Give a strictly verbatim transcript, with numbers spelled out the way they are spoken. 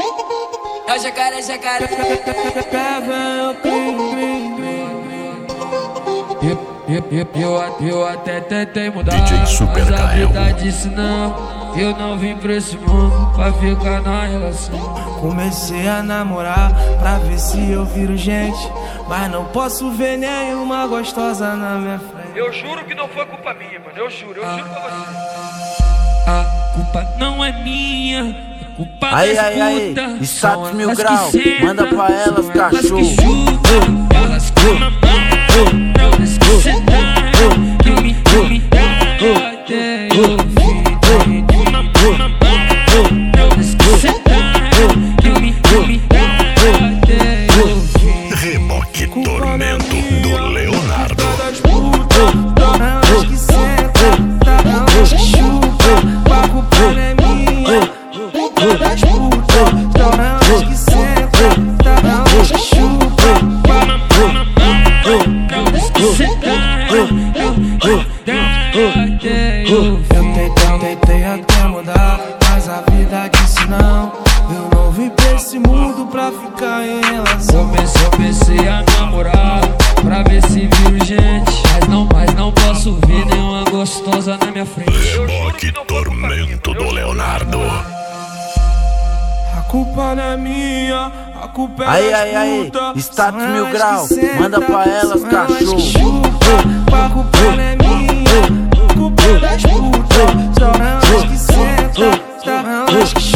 É o jacaré, jacaré. Eu, eu, eu, eu até tentei mudar, D J Super mas a Kael. vida disse não. Eu não vim pra esse mundo pra ficar na relação. Comecei a namorar pra ver se eu viro gente, mas não posso ver nenhuma gostosa na minha frente. Eu juro que não foi culpa minha, mano. Eu juro, eu juro pra você. A culpa não é minha, a culpa Aí, das aí, aí, putas. status São mil elas que grau, sentam, manda pra elas, são elas cachorro. que chutam, elas que mamam, elas que sentam, que me, que me dão até eu fim. Que mamam, elas que sentam, que me, que me dão até eu fim. Reboque Tormento do Leonardo. Elas que sentam, elas que chupam, a culpa não é minha. Culpa das putas, elas que sentam, elas que chupam. Eu tentei, tentei até mudar, mas a vida disse não. Eu não vim pra esse mundo pra ficar em relação. Comecei, comecei a namorar pra ver se viro gente, mas não, mas não posso ver nenhuma gostosa na minha frente. Reboque Tormento do Leonardo. A culpa não é minha, a culpa é Aí, das aí, aí, putas. status São mil elas grau, que sentam, manda pra elas, são cachorro. que chupam, a culpa não é minha, a culpa é das putas. São elas que sentam, são elas que